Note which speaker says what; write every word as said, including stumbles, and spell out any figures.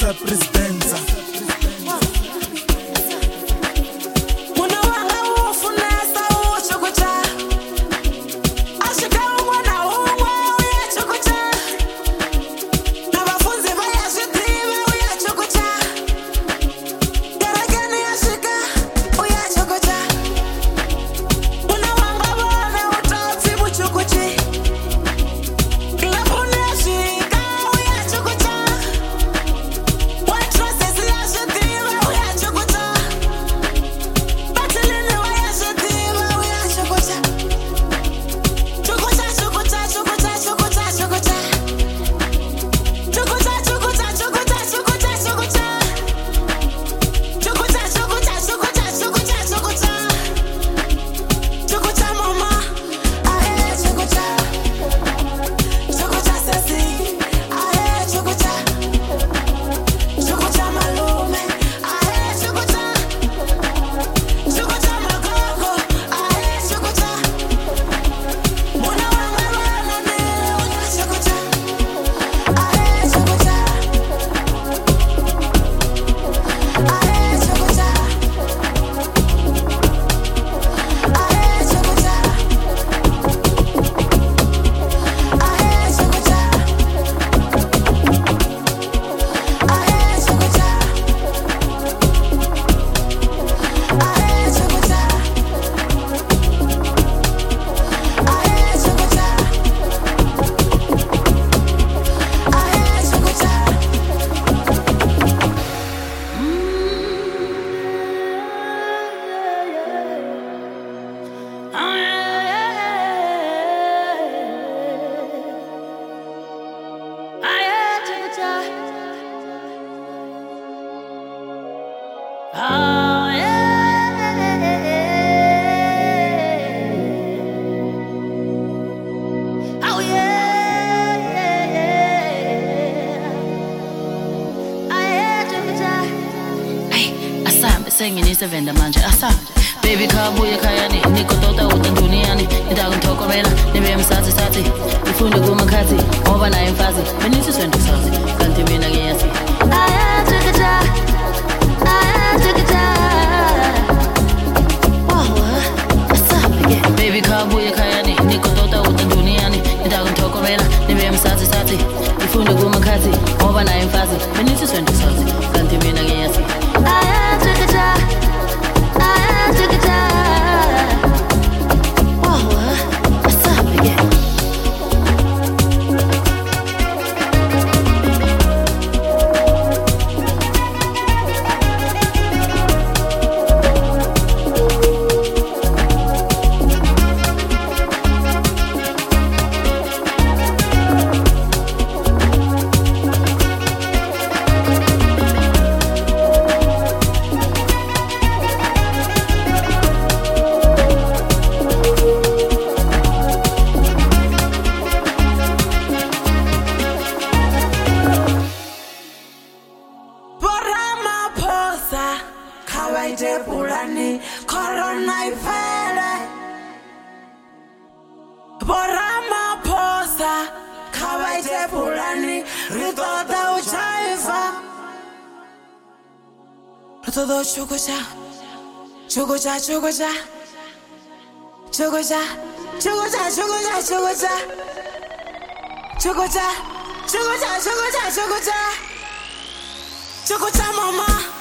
Speaker 1: sa presidenza.
Speaker 2: Oh, yeah. Oh, yeah. Hey, asambe senginisevenda manje asambe baby khabuye khayani nikotota utanduniani nitakunthokomela nibe msathi sathi ifunde kumakhathi ngoba naye mfazi benisi swende sathi kanti mina ngiyasi ayathikita ayathikita wow asambe baby khabuye khayani nikotota utanduniani nitakunthokomela nibe msathi sathi ifunde kumakhathi ngoba naye mfazi benisi swende sathi kanti mina ngiyasi ayathikita ayathikita
Speaker 3: Kawaite pulani corona ifele Borama posa kawaite pulani ritota uchaifa Todo chukucha chukucha chukucha chukucha chukucha chukucha chukucha chukucha chukucha chukucha chukucha chukucha mama